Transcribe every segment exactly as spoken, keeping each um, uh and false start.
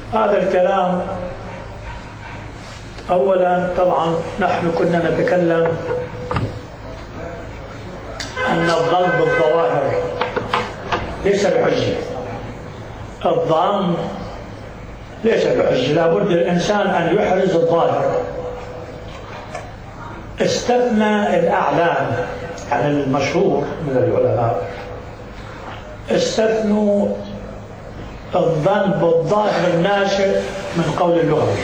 هذا الكلام أولا طبعا نحن كنا نتكلم أن الظن بالظواهر ليس بحجة. الظن ليس بحجة، لابد الإنسان أن يحرز الظاهر. استثنى الأعلام، يعني المشهور من العلماء استثنوا الظن بالظاهر الناشئ من قول اللغوي.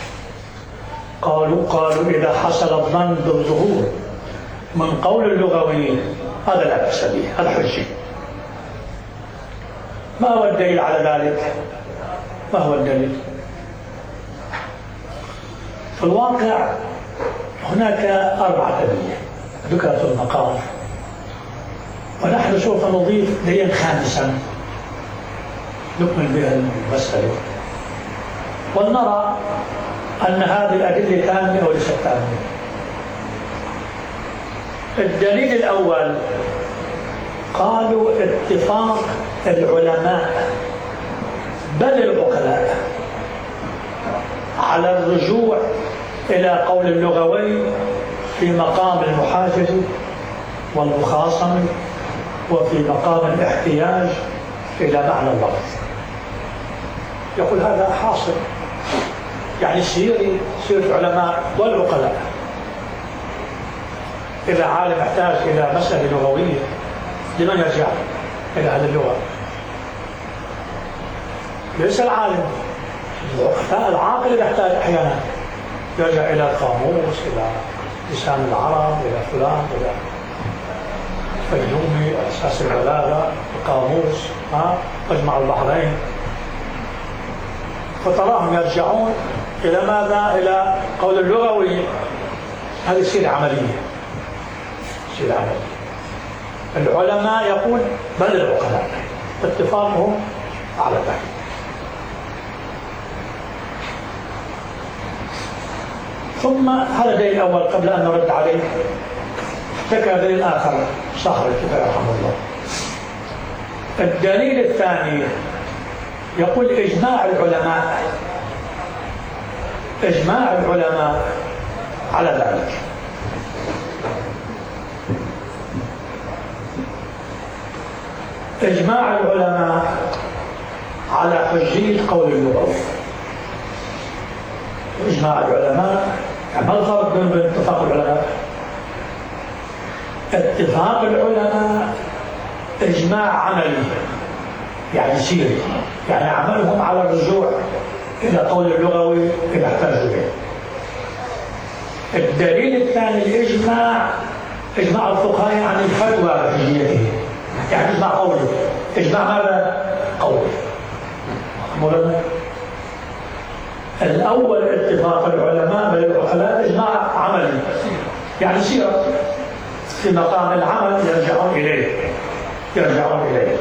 قالوا قالوا إذا حصل الظن بالظهور من قول اللغوي هذا لا بأس به، هذا حجة. ما هو الدليل على ذلك؟ ما هو الدليل؟ في الواقع هناك أربعة أدلة ذكرت في المقام، ونحن سوف نضيف دليلا خامسا نكمل بها المسألة، ونرى أن هذه الأدلة تامة أو ليست تامة. الدليل الأول قالوا اتفاق العلماء بل العقلاء على الرجوع إلى قول اللغوي في مقام المحاجة والمخاصمة وفي مقام الاحتياج إلى معنى اللفظ. يقول هذا حاصل، يعني سيري سيرة علماء والعقلاء. إذا عالم احتاج إلى مسألة لغوية لمن يرجع؟ إلى أهل اللغة، ليس العالم. العاقل يحتاج أحيانا يرجع إلى القاموس، إلى لسان العرب، إلى فلان، إلى فيومي، أساس البلاغة، القاموس، ها مجمع البحرين. فتراهم يرجعون إلى ماذا؟ إلى قول اللغوي. هذه سيرة عملية، سيرة عملية. العلماء يقول بل العقلاء، اتفاقهم على ذلك. ثم هذا الدليل الأول قبل أن نرد عليه. ذكر دليل آخر صاحب الكفاية رحمه الله. الدليل الثاني يقول إجماع العلماء، إجماع العلماء على ذلك. إجماع العلماء على حجية قول اللغوي. إجماع العلماء، ما الفرق بين اتفاق العلماء؟ اتفاق العلماء إجماع عملي، يعني سيري، يعني عملهم على الرجوع إلى قول اللغوي إذا احتاجوا إليه. الدليل الثاني الإجماع، إجماع الفقهاء عن الفتوى بحجيته، يعني إجماع قولي. إجماع ماذا؟ قولي. مولانا الأول اتفاق العلماء بين العقلاء إجماع عملي، يعني سيرة في مقام العمل يرجعون إليه يرجعون إليه.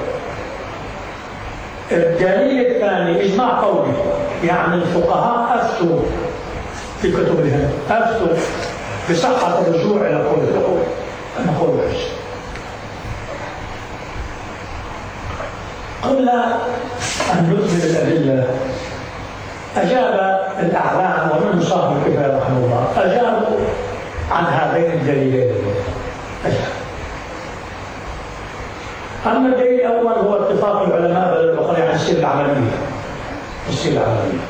الدليل الثاني إجماع قولي، يعني الفقهاء أفتوا في كتبهم، أفتوا بصحة الرجوع إلى قول اللغوي أنه قول الحج. قبل أن نكمل الأدلة أجاب الأعلام ومن صاحب الكفاية رحمه الله أجابوا عن هذين الدليلين. أجاب. أما الدليل الأول هو اتفاق العلماء بل العقلاء عن السيرة العملية. السيرة العملية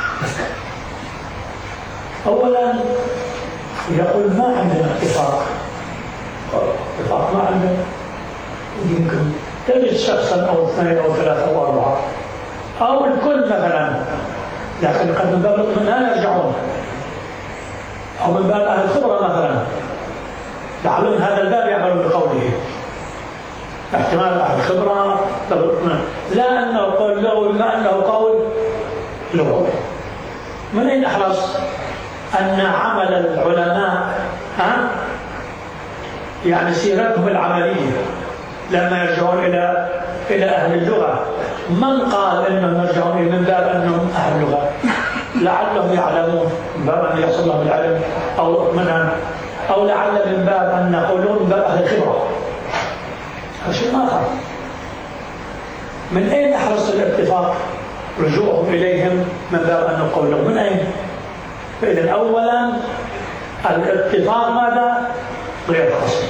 أولا يقول ما عندنا اتفاق، اتفاق ما عندنا. يمكن تجد شخصا أو اثنين أو ثلاثة أو أربعة أو الكل مثلا، لكن قد من باب الاطمئنان يرجعون، أو من باب أهل الخبرة مثلا لعلهم هذا الباب يعملون بقوله. احتمال أهل الخبرة لا أنه قول لغوي، ما أنه قول لغوي. من أين أحرص أن عمل العلماء ها يعني سيرتهم العملية لما يرجعون إلى إلى أهل اللغة؟ من قال إنهم يرجعون من باب أنهم أهل اللغة؟ لعلهم يعلمون من باب أن يحصل لهم العلم أو الاطمئنان، أو لعل من باب أن قولون من باب أهل الخبرة. هذا شيء آخر. من أين أحرص الاتفاق رجوعهم إليهم من باب أن قولهم من أين؟ فإذا أولا الاتفاق ماذا؟ غير حصري.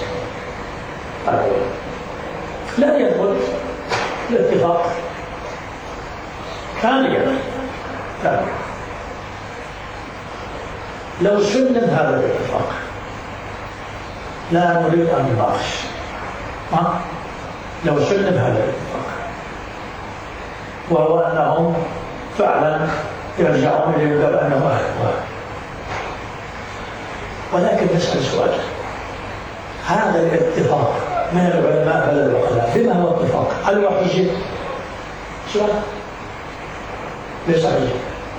لا يثبت الاتفاق. ثانيا لو سلم هذا الاتفاق، لا نريد أن نناقش، لو سلم هذا الاتفاق وهو أنهم فعلا يرجعون إلى باب أنهم أهل، ولكن نسأل سؤال: هذا الاتفاق من العلماء بل العقلاء بما هو اتفاق؟ هل هو حجة؟ سؤال ليس حجة.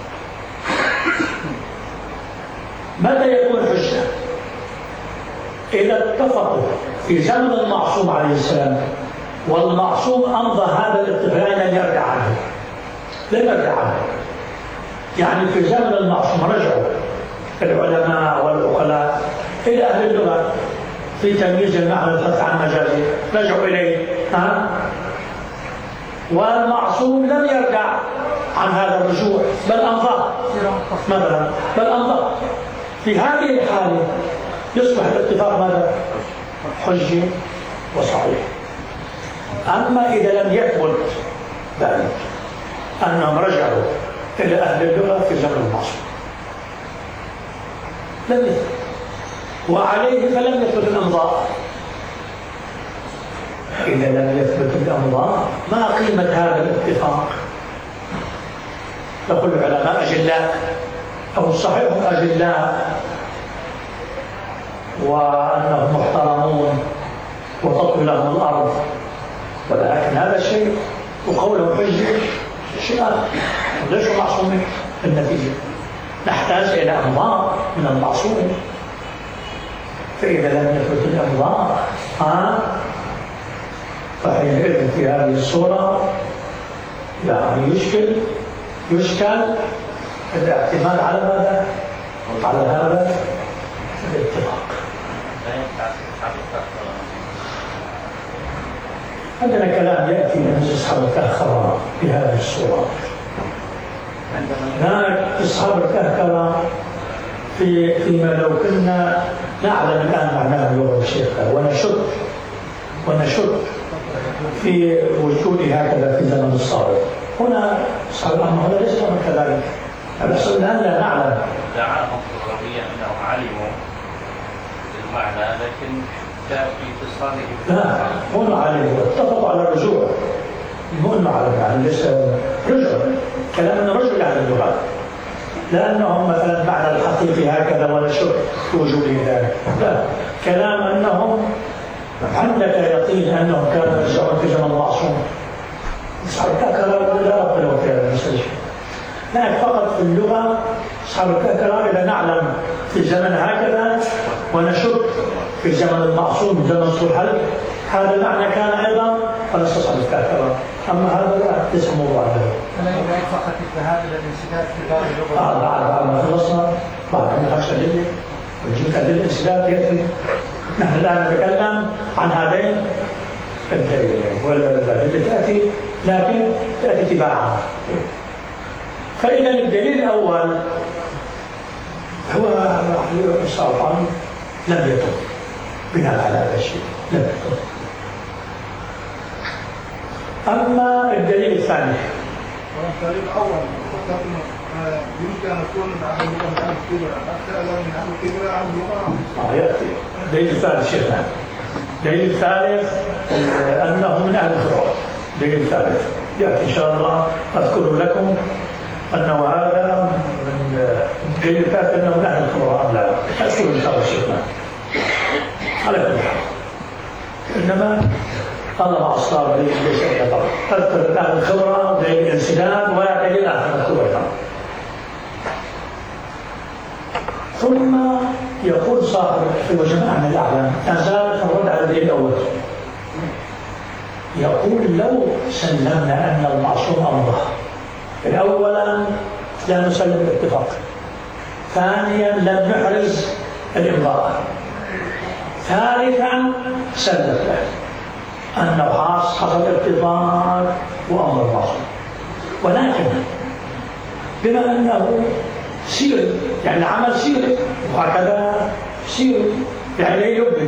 متى يكون حجة؟ إذا اتفقوا في زمن المعصوم عليه السلام والمعصوم أمضى هذا الاتفاق لن يرجع عنه، لن يرجع عنه. يعني في زمن المعصوم رجعوا العلماء والعقلاء إلى أهل اللغة في تمييز المعنى الفتح عن مجازي، رجعوا إليه، ها؟ والمعصوم لم يرجع عن هذا الرجوع بل أمضى مثلا، بل أمضى. في هذه الحالة يصبح الاتفاق ماذا؟ حجة وصحيح. أما إذا لم يثبت ذلك أنهم رجعوا إلى أهل اللغة في زمن المعصوم، لم يثبت، وعليه فلم يثبت الإمضاء. إذا لم يثبت الإمضاء ما قيمة هذا الاتفاق؟ يقول العلماء أجلاء أو الصحيح أجلاء وأنهم محترمون وتطوي لهم الأرض، ولكن هذا الشيء وقوله حجة شيء آخر، ليسوا معصومين. النتيجة نحتاج إلى أمضاء من المعصوم، فإذا لم يثبت الأمضاء ها فحينئذ في هذه الصورة يعني يشكل يشكل الاعتماد على ماذا؟ على هذا الاتفاق. عندنا كلام يأتي من أصحاب الكهكرة بهذه الصورة. هناك أصحاب الكهكرة في فيما لو كنا نعلم الآن معناه اللغة الشيخة ونشك ونشك في وجود هكذا في زمن الصادق. هنا أصحاب الأمر هذا ليس من كذلك، بس الآن لا نعلم. دعاهم الربيع أنهم علموا المعنى لكن في اتصالهم لا هنا علموا اتفقوا على الرجوع، مو انه علم يعني ليس رجع كلام انه رجع على اللغات، لانهم مثلا معنى الحقيقي هكذا ولا شك في وجود ذلك، لا كلام انهم عندك يقين انهم كانوا يرجعون في زمن معصوم. اصحاب الكهكرة لا رب لهم في هذا المسألة، لا فقط في اللغة. اصحاب الكهكرة اذا نعلم في زمن هكذا ونشك في زمن المعصوم زمن صلح هذا معنى كان ايضا فنستصحب الكهكرة. اما هذا لا ليس موضوع له. انا اذا فقط هذا الانسداد في بعض اللغات اه بعد ما خلصنا بعد ما خمسة دقيقة وجيت هذه الانسداد يكفي. نحن الان نتكلم عن هذين الدليلين والدليل تاتي لكن تاتي تباعا. فاذا الدليل الاول هو صافا لم يتم بناء على هذا الشيء، لم يتم. أما الدليل الثاني الدليل الأول يمكن أن يكون من أهل اللغة من أهل الكبرى، أكثر من أهل الكبرى أهل اللغة. آه يأتي الدليل الثالث شيخنا. الدليل الثالث أنه من أهل الخبرة. الدليل الثالث يأتي إن شاء الله أذكر لكم أنه هذا من الدليل الثالث أنه من أهل الخبرة أم لا، أذكر إن شاء الله شيخنا على كل حال. إنما هذا مع الصار ليس أيضا أذكر أهل الخبرة دليل الانسداد ودليل آخر الخبرة. ثم يقول صاحب في وجماعنا الأعلام أزال الرد على الدليل الأول، يقول لو سلمنا أن المعصوم أمضى، أولا لا نسلم الاتفاق، ثانيا لم نحرز الإمضاء، ثالثا سلم له أنه حصل الاتفاق وأمر المعصوم. ولكن بما أنه سيري، يعني العمل سيري وهكذا سيري، يعني لا يبدل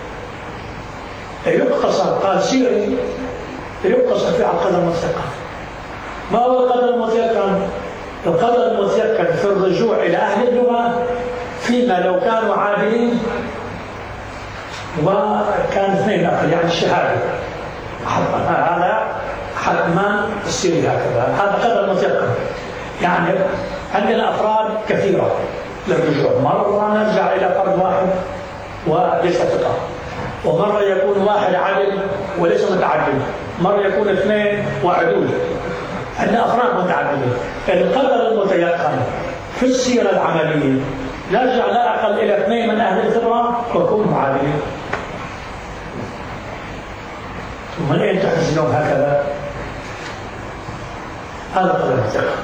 يقتصر. قال سيري يقتصر في القدر المتيقن. ما هو القدر المتيقن؟ القدر المتيقن في الرجوع إلى أهل اللغة فيما لو كانوا عادلين وكان اثنين أقل، يعني الشهادة هذا حتما السيري هكذا، هذا قدر متيقن. يعني عندنا أفراد كثيرة للرجوع، مرة نرجع إلى فرد واحد وليس ثقة، ومرة يكون واحد عدل وليس متعدل، مرة يكون اثنين وعدول. عندنا أفراد متعددة. القدر المتيقن في السيرة العملية نرجع لا أقل إلى اثنين من أهل الخبرة ويكونوا عادلين. ثم لين تحزنون هكذا؟ هذا القدر المتيقن.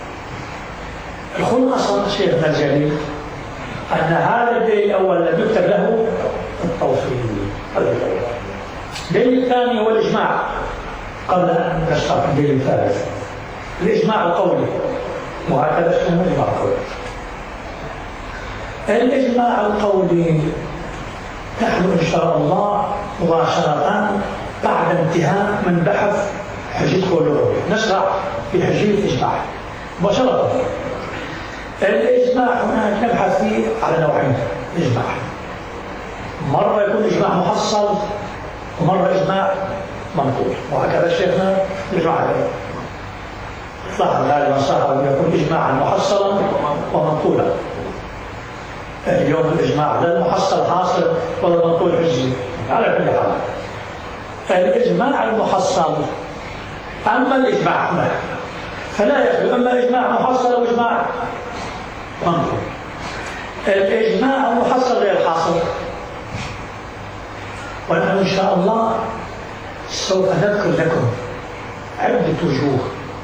الخلاصة شيخنا الجليل أن هذا الدليل الأول لم يكتب له التوصيل. الدليل الثاني هو الإجماع، قبل أن نشرح الدليل الثالث. الإجماع القولي، وهكذا اسمه الإجماع القولي. الإجماع القولي نحن إن شاء الله مباشرة بعد انتهاء من بحث حجية اللغوية نشرع في حجية الإجماع مباشرة. الإجماع هناك نبحث فيه على نوعين إجماع، مرة يكون إجماع محصل ومرة إجماع منقول، وهكذا شيخنا الإجماع هذا ظهر غالبا صار يكون إجماعا محصلا ومنقولا. اليوم الإجماع لا المحصل حاصل ولا المنقول حجي على كل حال. الإجماع المحصل أما الإجماع هناك فلا يخلو أما إجماع محصل وإجماع منقول. الإجماع المحصل غير حاصل، ونحن إن شاء الله سوف نذكر لكم عدة وجوه،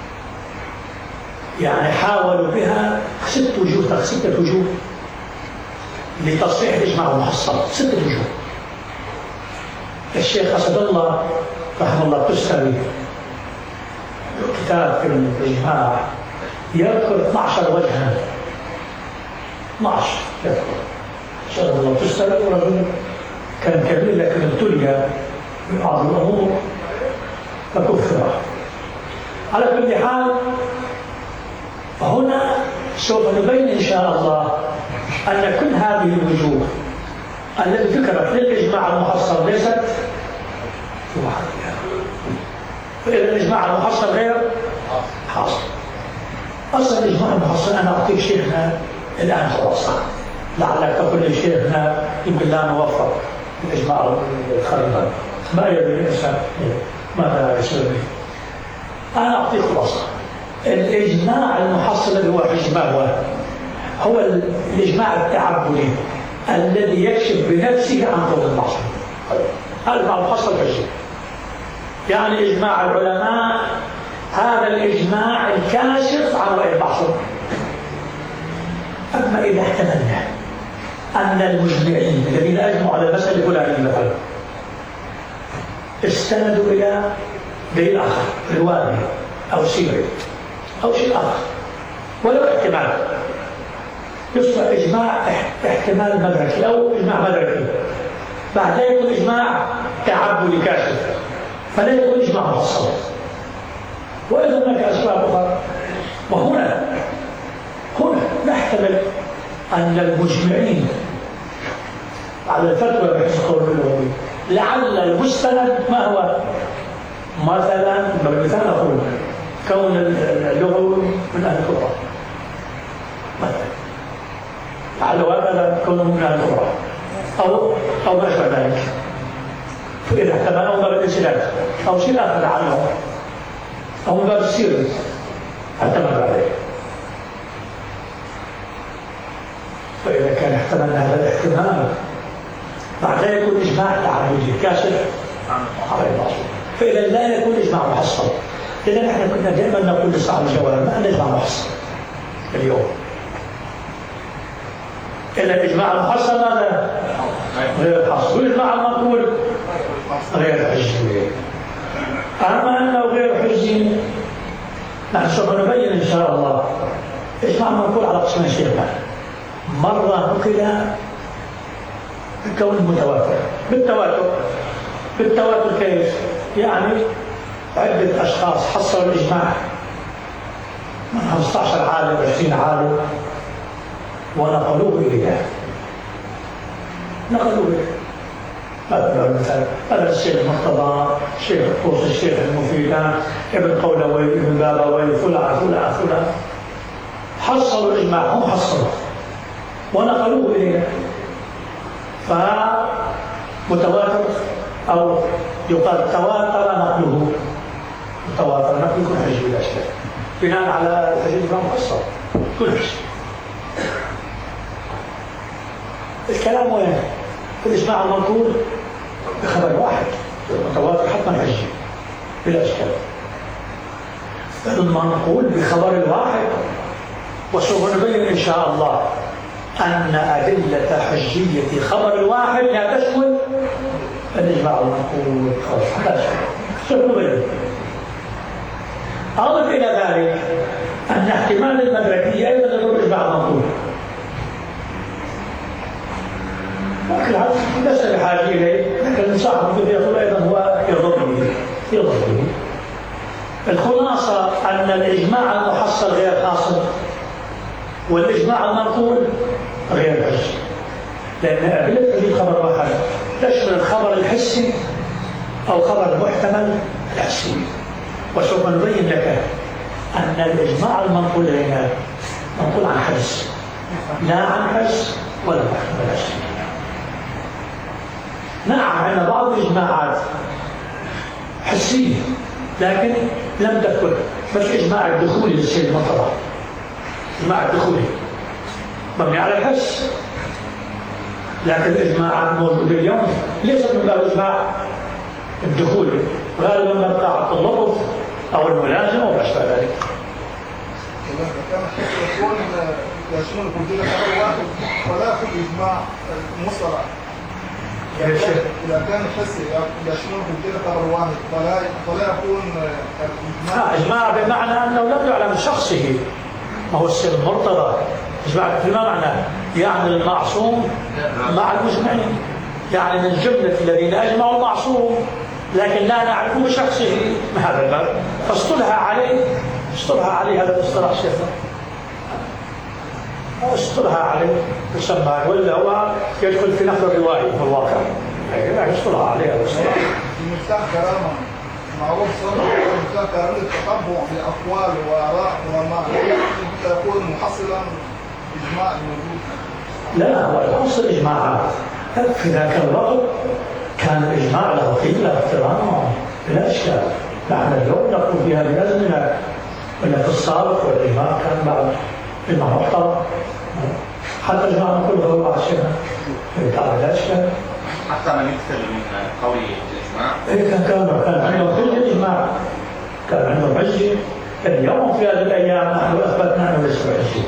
يعني حاولوا بها ست وجوه ستة وجوه لتصحيح الإجماع المحصل، ستة وجوه. الشيخ أسد الله رحمه الله التستري كتاب في الإجماع يذكر اثني عشر وجها، اثني عشر يذكر شيخ الله التستري، ورجل كان كبير لكن ابتلي ببعض الأمور فكفر. على كل حال هنا سوف نبين إن شاء الله أن كل هذه الوجوه التي ذكرت للإجماع المحصل ليست وحدها، فإذا الإجماع المحصل غير حاصل. أصلا الإجماع المحصل أنا أعطيك شيخنا الآن خلاصة، لعلك تقول لي شيخنا يمكن لا نوفق الإجماع الخارجي، ما يدري الإنسان ماذا يسوي به. أنا أعطيك خلاصة. الإجماع المحصل الذي هو إجماع هو هو الإجماع التعبدي الذي يكشف بنفسه عن طول المعصية. هذا الإجماع المحصل كشف، يعني إجماع العلماء هذا الإجماع الكاشف عن رأي المعصية. أما إذا احتملنا أن المجمعين الذين أجمعوا على المسألة الفلانية مثلا استندوا إلى دليل آخر رواية أو سيرة أو شيء آخر ولو احتمال، يصبح إجماع احتمال مدركي أو إجماع مدركي، بعدين يكون إجماع تعبدي كاشف، فلا يكون إجماع محصل. وإذا هناك أسباب أخرى، وهنا هنا نحتمل أن المجمعين على الفتوى بحسب قول اللغوي لعل المستند ما هو؟ مثلا مثلا أقول كون اللغوي من أهل القرآن مثلا، لعل هذا كونه من أهل القرآن أو أو ما أشبه ذلك، فإذا احتمل أو باب الإنسلات أو شيء آخر لعله أو من باب السيرة احتمل عليه. فإذا كان احتمل هذا الاحتمال بعدين يكون إجماع تعبدي كاشف على المعصية، فإذا لا يكون إجماع محصل. إذا نحن كنا دائما نقول لصاحب الجواب ما نجمع محصل اليوم، إلا الإجماع المحصل هذا غير الحصل، والإجماع المنقول غير حجي. أما أنه غير حجي نحن سوف نبين إن شاء الله الإجماع منقول على قسمين شيخنا. مرة نقل بكون متواتر بالتواتر. بالتواتر كيف؟ يعني عدة أشخاص حصلوا الإجماع من خمسة عشر عالم عشرين عالم ونقلوه إليه نقلوه إليه مثلا هذا الشيخ المرتضى، الشيخ الطوسي، الشيخ المفيدان، ابن قولوي، ابن بابوي، فلان فلان فلان حصلوا الإجماع، هم حصلوا ونقلوه إليه. فمتواتر أو يقال تواتر نقله، تواتر نقله كل حجة بلا شك بناء على تجربة مفصلة كل شيء. الكلام وين؟ الإجماع المنقول بخبر واحد متواتر حتما حجة بلا إشكال. المنقول بخبر الواحد، وسوف نبين إن شاء الله أن أدلة حجية خبر الواحد لا تشمل الإجماع المنقول خلاص لا شك. سوف نبين. أضف إلى ذلك أن احتمال المدركية أيضا يضر الإجماع المنقول، لكن هذا ليس بحاجة إليه، لكن صاحب الفقه يقول أيضا هو يضره يضره. الخلاصة أن الإجماع المحصل غير حاصل والإجماع المنقول غير حجي، لأن أدلة تجيب خبر واحد تشمل الخبر الحسي أو خبر المحتمل الحسي. وسوف نبين لك أن الإجماع المنقول هنا منقول عن حس لا عن حس ولا محتمل حسي. نعم عندنا بعض الإجماعات حسية لكن لم تكن مثل إجماع الدخولي للسيد المرتضى. إجماع الدخولي مبني على الحس، لكن الإجماع الموجود اليوم ليس من باب الإجماع الدخولي، غالبا من قاعدة اللفظ أو الملازمة وما أشبه ذلك. إذا كان الشيخ يكون يشمل كل خبر واحد ولا يكون إجماع مصطلح. إذا كان الحس يشمل كل خبر واحد فلا فلا يكون إجماع. إجماع بمعنى أنه لم يعلم شخصه، ما هو السيد المرتضى. إجماع في ما معنى؟ يعني المعصوم مع المجمعين، يعني من جملة الذين أجمعوا المعصوم لكن لا نعرف بشخصه من هذا الباب، فاصطلح عليه اصطلح عليه هذا الاصطلاح شيخنا، اصطلح عليه يسمى ولا هو يدخل في نقل الرواية في الواقع، لكن اصطلح عليه هذا الاصطلاح. المفتاح كرامة معروف صدق المفتاح كرامة التطبع في أقوال وآراء وما يكون محصلا إجماع موجود. لا هو الحصل إجماعات في ذاك الوقت كان الإجماع له قيمة احترام بلا إشكال. نحن اليوم نقول في هذه الأزمنة ولا في السابق والإجماع كان بعد إجماع محترم، حتى الإجماع كله هو بعد شيء بلا إشكال. حتى من يكثر من قول الإجماع. إيه كان كان كان عندهم حجة الإجماع، كان عندهم حجة. اليوم في هذه الأيام نحن أثبتنا أنه ليس بحجة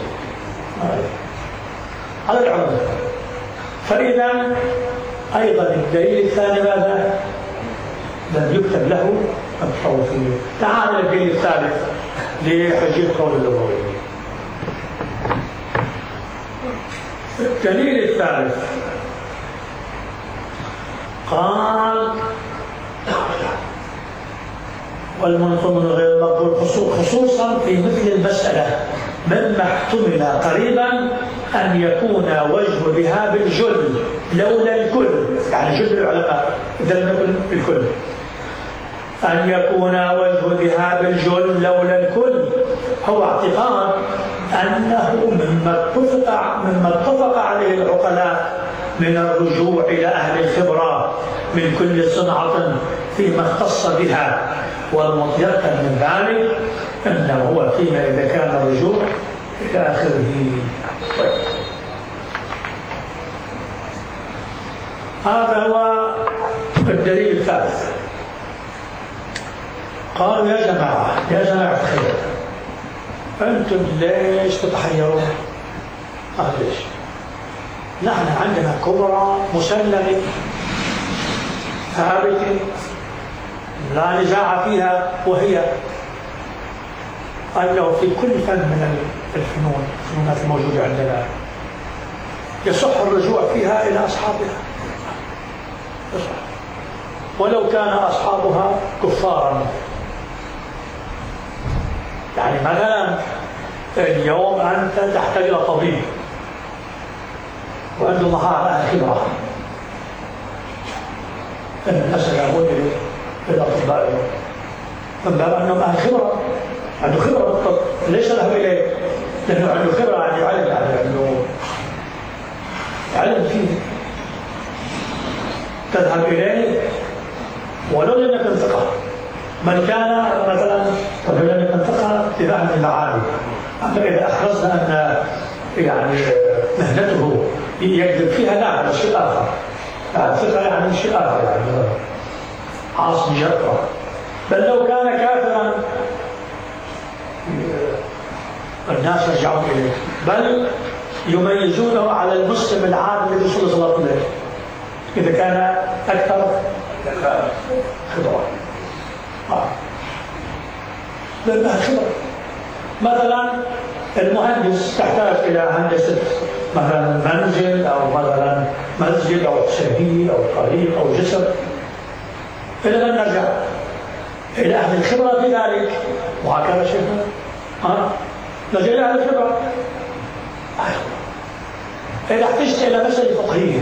على العموم. فإذا أيضا الدليل الثاني ماذا؟ لم يكتب له التوفيق. تعال الدليل الثالث لحجية قول اللغوي. الدليل الثالث قال والمنظوم غير مقبول خصوصا في مثل المسألة مما احتمل قريبا أن يكون وجه ذهاب الجل لولا الكل، يعني جل العلماء إذا لم يكن الكل، أن يكون وجه ذهاب الجل لولا الكل هو اعتقاد أنه مما اتفق مما اتفق عليه العقلاء من الرجوع إلى أهل الخبرة من كل صنعة فيما اختص بها، والمتيقن من ذلك أنه هو فيما إذا كان الرجوع إلى آخره. هذا هو الدليل الثالث. قالوا يا جماعة يا جماعة الخير أنتم ليش تتحيرون؟ قال ليش؟ نحن عندنا كبرى مسلمة ثابتة لا نزاع فيها، وهي أنه في كل فن من الفنون الفنونات الموجودة عندنا يصح الرجوع فيها إلى أصحابها، يصح ولو كان أصحابها كفارا. يعني مثلا اليوم أنت تحتاج إلى طبيب وعنده مهارة خبرة، الناس يذهبون إلى الأطباء من باب أنهم أهل خبرة، عنده خبرة بالطب، ليس له إليه لأنه عنده خبرة، عنده علم، يعني عنده علم فيه، تذهب إليه ولو لم يكن ثقة، من كان مثلا ولو لم يكن ثقة بفهم المعاني. أما إذا أحرزنا أن يعني مهنته يكذب فيها، لا، هذا شيء آخر، الثقة يعني شيء آخر، يعني عاصم جرأة. بل لو كان كافرا الناس يرجعون إليه، بل يميزونه على المسلم العادي الذي صلى الله عليه وسلم إذا كان أكثر خبرة. آه. لأنها خبرة. مثلا المهندس تحتاج إلى هندسة مثلا منزل أو مثلا مسجد أو سبيل أو طريق أو جسر، إلى من نرجع؟ إلى أهل الخبرة في ذلك، وهكذا شيخنا ها نرجع إلى أهل الخبرة. إذا احتجت إلى مسألة فقهية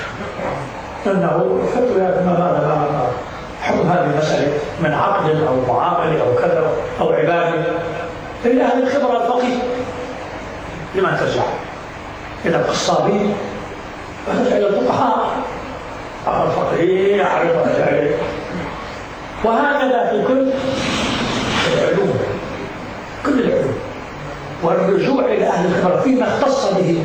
أنه فتوى ما حكم هذه المسألة من عقد أو معاملة أو كذا أو عبادة، إلى أهل الخبرة الفقيه. لمن ترجع؟ إلى القصابين، فترجع إلى الفقهاء الفقيه يعرف ذلك. وهكذا في كل العلوم، كل العلوم. والرجوع إلى أهل الخبرة فيما اختص به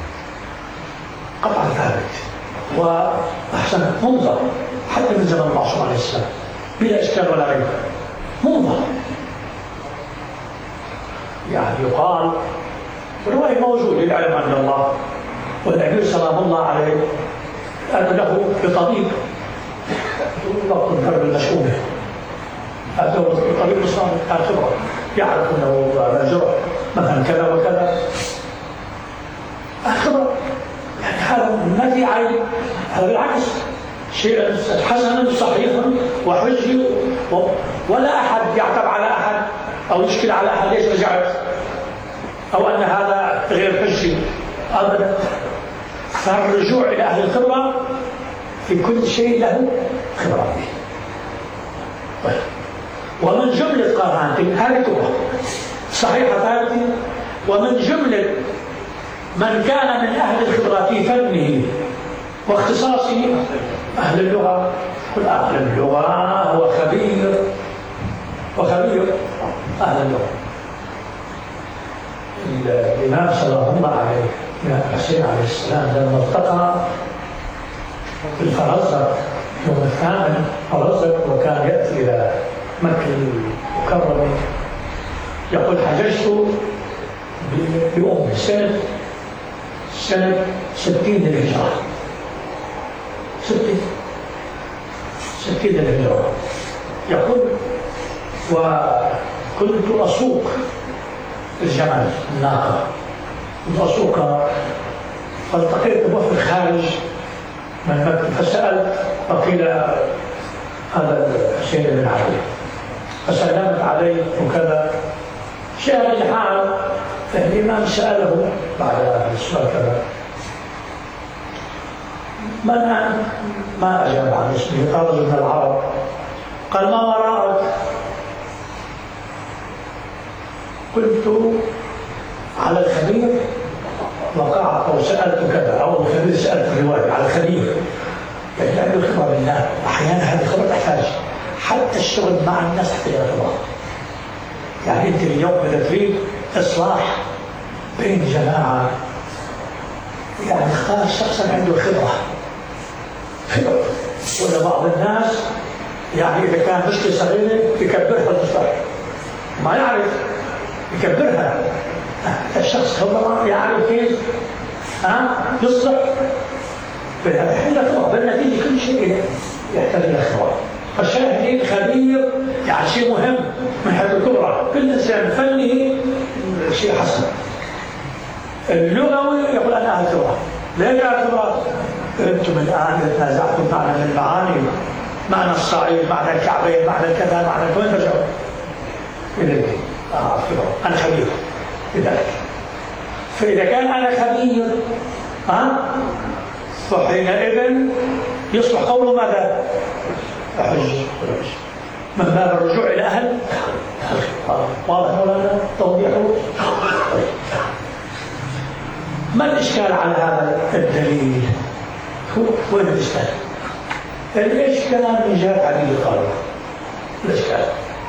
قطعا ثابت وأحسن منظر حتى من زمن المعصوم عليه السلام بلا إشكال ولا ريب، منظر. يعني يقال الرواية موجود للعلم عند الله، والنبي سلام الله عليه أن له بطبيب ضبط الدرب المشؤوم، هذا هو الطبيب الصالح كان خبرة، يعرف أنه هذا جرح مثلا كذا وكذا، خبرة. يعني هذا ما في عيب، هذا بالعكس شيء حسن صحيح وحجي، ولا أحد يعتب على أحد أو يشكل على أحد ليش رجعت أو أن هذا غير حجي أبدا. فالرجوع إلى أهل الخبرة في كل شيء له خبرة فيه. طيب. ومن جملة قرانتين هذه كبرى صحيحة ثابتة، ومن جملة من كان من أهل الخبرة في فنه واختصاصه أهل اللغة. كل أهل اللغة هو خبير وخبير أهل اللغة. الإمام صلى الله عليه الإمام حسين عليه السلام لما التقى في الفرزدق يوم الثامن فرزدق، وكان يأتي إلى مكة المكرمة، يقول حججت بأم سنة سنة ستين للهجرة، ستين ستين للهجرة. يقول وكنت أسوق الجمل الناقة، كنت أسوقها، فالتقيت بوفد خارج من مكة فسألت، فقيل هذا حسين بن علي، فسلمت عليه وكذا شاهد الحال. فالإمام سأله بعد السؤال كذا من أنت؟ ما أجاب عن اسمه، قال رجل من العرب. قال ما وراءك؟ قلت على الخبير وقعت أو سألت كذا، أو الخبير سألت الرواية على الخبير، يعني عنده خبرة بالله. أحيانا هذه الخبرة تحتاج حتى الشغل مع الناس تحتاج خبرة. يعني أنت اليوم إذا تريد إصلاح بين جماعة، يعني اختار شخصا عنده خبرة خبرة. ولا بعض الناس يعني إذا كان مشكلة صغيرة يكبرها الإصلاح، ما يعرف يكبرها. الشخص خبرة يعرف كيف ها يصلح بالنتيجة. بالنتيجة كل شيء يحتاج إلى خبرة. فالشاهد خبير يعني شيء مهم من حيث الكبرى. كل إنسان فنه شيء حسن. اللغوي يقول أنا أهل خبرة. ليش أهل خبرة؟ أنتم الآن تنازعتم معنا من المعاني، معنى الصعيد، معنى الكعبين، معنى كذا، معنى وين ترجعوا؟ إليك آه خبرة، أنا خبير بذلك. فإذا كان أنا خبير ها فحينئذ يصبح قوله ماذا؟ أحج من باب الرجوع إلى أهل. واضح ولا توضيحه؟ ما الإشكال على هذا الدليل؟ وين الإشكال؟ الإشكال من جهة عديد القالب. الإشكال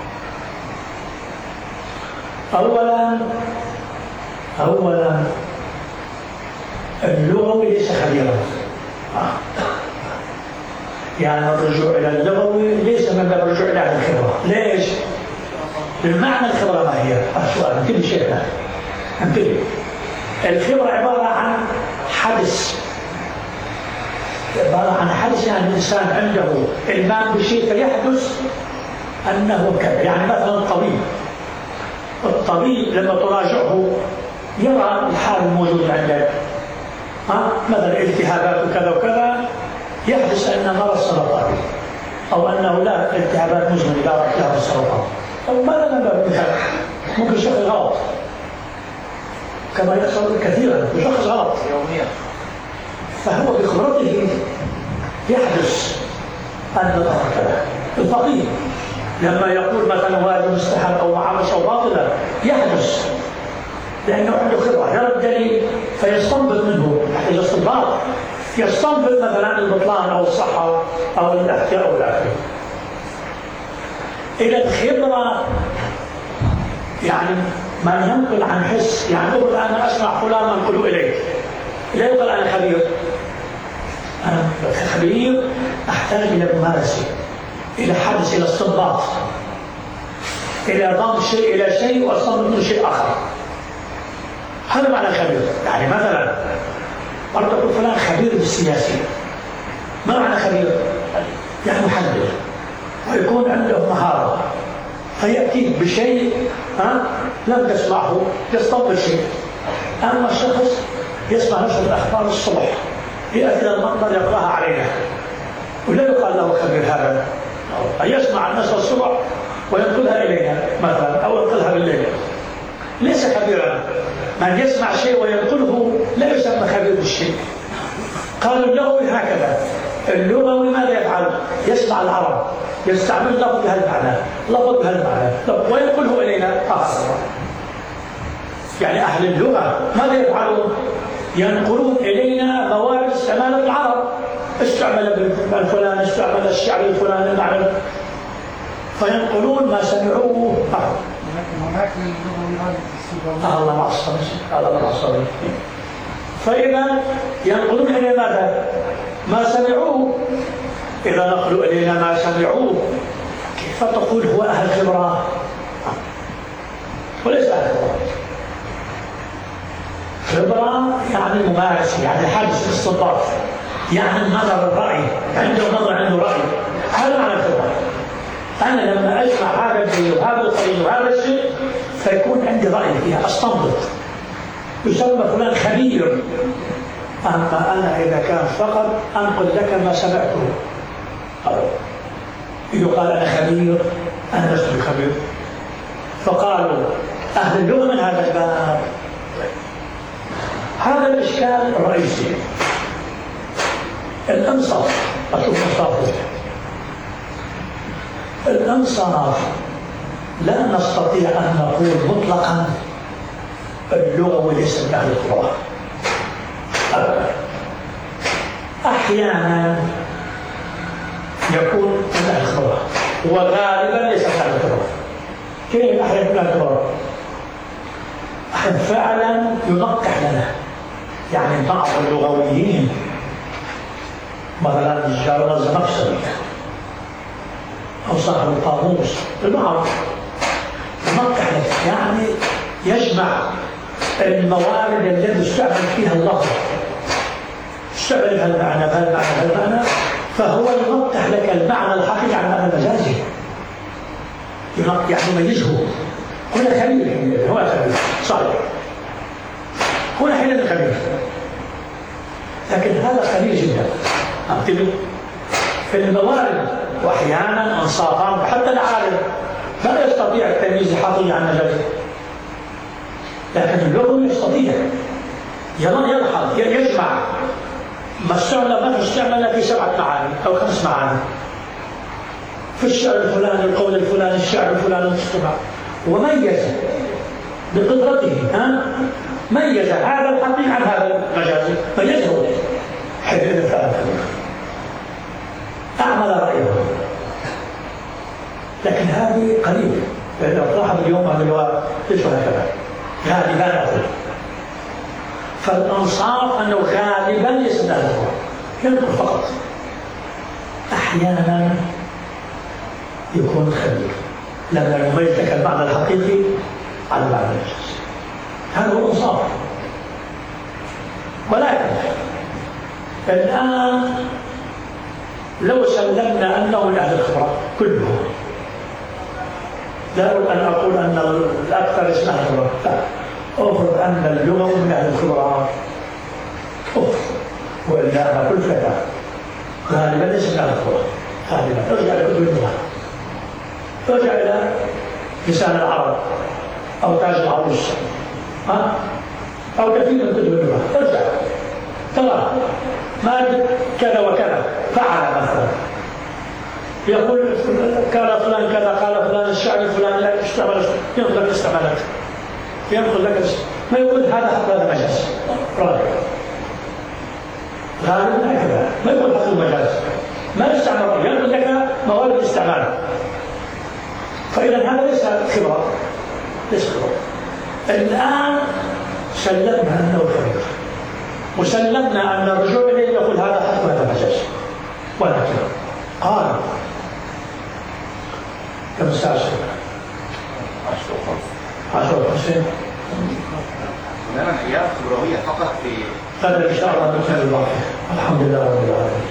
أولا أولا اللغوي ليس خبيرا. يعني الرجوع إلى اللغوي ليس من باب الرجوع إلى الخبرة. ليش؟ بالمعنى الخبرة ما هي؟ السؤال انتبه شيخنا انتبه. الخبرة عبارة عن حدث، عبارة عن حدث يعني الإنسان عنده علم بشيء فيحدث أنه كذا. يعني مثلا الطبيب الطبيب لما تراجعه يرى الحال الموجود عندك ها مثلا التهابات وكذا وكذا، يحدث أن مرض سرطاني أو أنه لا التهابات مزمنة لا التهاب السرطان أو ما لنا باب مثال ممكن شخص غلط كما يحصل كثيرا وشخص غلط يوميا، فهو بخبرته يحدث أن الأمر كذا. الفقيه لما يقول مثلا واجب مستحب أو معامش أو باطلة يحدث لأنه عنده خبرة، يرى الدليل فيستنبط منه تحت الاستنباط، يستنبط مثلا البطلان أو الصحة أو الاحتياء أو العافية. إلى الخبرة يعني من ينقل عن حس، يعني يقول أنا أسمع فلان أنقل إليك، لا يقول أنا خبير. أنا كخبير أحتاج إلى ممارسة، إلى حدث، إلى استنباط، إلى ضم شيء إلى شيء واستنبط من شيء آخر. هذا معنى خبير. يعني مثلا مرة تقول فلان خبير بالسياسة، ما معنى خبير؟ يعني محدد ويكون عنده مهارة فيأتي بشيء ها لم تسمعه يستنبط شيء. أما الشخص يسمع نشر الأخبار الصبح يأتي إلى المنبر يقرأها علينا ولا يقال له خبير. هذا يسمع النشر الصبح وينقلها إلينا مثلا أو ينقلها بالليل، ليس خبيرا. من يسمع شيء وينقله لا يسمى خبير بالشيء. قالوا اللغوي هكذا. اللغوي ماذا يفعل؟ يسمع العرب يستعمل لفظ بهالمعنى لفظ بهالمعنى وينقله إلينا آخر. يعني أهل اللغة ماذا يفعلون؟ ينقلون إلينا موارد استعمال العرب، استعمل بالفلان الفلان، استعمل الشعر الفلاني المعنى، فينقلون ما سمعوه. هناك الله مع الصبر الله مع الصبر. فإذا ينقلون إلينا ماذا؟ ما سمعوه. إذا نقلوا إلينا ما سمعوه كيف تقول هو أهل خبرة وليس أهل خبرة؟ خبرة يعني ممارسة، يعني حدث استنباط، يعني النظر الرأي، عنده نظر عنده رأي. هذا معنى الخبرة. أنا لما أسمع هذا الشيء وهذا الطريق وهذا الشيء فيكون عندي رأي فيها أستنبط، يسمى فلان خبير. أما أنا إذا كان فقط أنقل لك ما سمعته يقال أنا خبير، أنا لست بخبير. فقالوا أهل اللغة من هذا الباب. هذا الإشكال الرئيسي. الإنصاف أشوف إنصافه. الإنصاف لا نستطيع أن نقول مطلقا اللغة ليس من أهل القرآن أبدا. أحيانا يكون من أهل القرآن وغالبا ليس من أهل القرآن. كيف أحيانا من أهل القرآن؟ أحيانا فعلا ينقح لنا. يعني بعض اللغويين مثلا الجار الزمخشري أو صاحب القاموس البعض ينقح لك، يعني يجمع الموارد التي استعمل فيها اللفظ، استعمل بهالمعنى بهالمعنى بهالمعنى، فهو ينقح لك المعنى الحقيقي عن معنى مجازي. يعني يميزه. هنا خبير، هو خبير صحيح، هنا حين قليل، لكن هذا قليل جدا. انتبه في الموارد، واحيانا انصافا حتى العالم لا يستطيع التمييز الحقيقي عن مجازه، لكن اللغوي يستطيع يلحظ يجمع ما استعمل ما استعمل في سبعه معاني او خمس معاني في الشعر الفلاني، القول الفلاني، الشعر الفلاني المجتمع، وميز بقدرته ها ميز هذا الحقيقي عن هذا المجازي، ميزه حينئذ فعل أعمل رأيه. لكن هذه قليلة، لأن صاحب اليوم أهل اللغة ليس هكذا غالبا أقول. فالأنصاف أنه غالبا ليس من أهل اللغة، ينطق فقط، أحيانا يكون خبير لما يميز لك المعنى الحقيقي على المعنى المجازي. هذا هو الإنصاف. ولكن الآن لو سلمنا أنه من أهل الخبرة كلهم، لا أقول أن أقول أن الأكثر اسمه الخبرة، لا، أفرض أن اللغة من أهل الخبرة، أفرض، وإلا أنا كل فتاة غالبا ليس من أهل الخبرة، غالبا ارجع إلى كتب اللغة، ارجع إلى لسان العرب أو تاج العروس، ها؟ أو كثير من كتب اللغة، ارجع ترى ما كذا وكذا فعل مثلا، يقول كان فلان كذا، قال فلان الشعر الفلاني لا استعمل، ينقل لك استعمالات، ينقل لك ما يقول هذا حق هذا مجاز، راجع غالبا هكذا، ما يقول حق المجاز، ما يستعمل، ينقل لك موارد الاستعمال. فإذا هذا ليس خبرة، ليس خبرة. الآن سلمنا أنه خبير، وسلمنا أن الرجوع إليه يقول هذا حق وهذا مجاز، ولكن قال كم ساعة؟ عشرة وخمسين. لنا أيام خبروية فقط في هذا إن شاء الله نكمل الباقي. الحمد لله رب العالمين.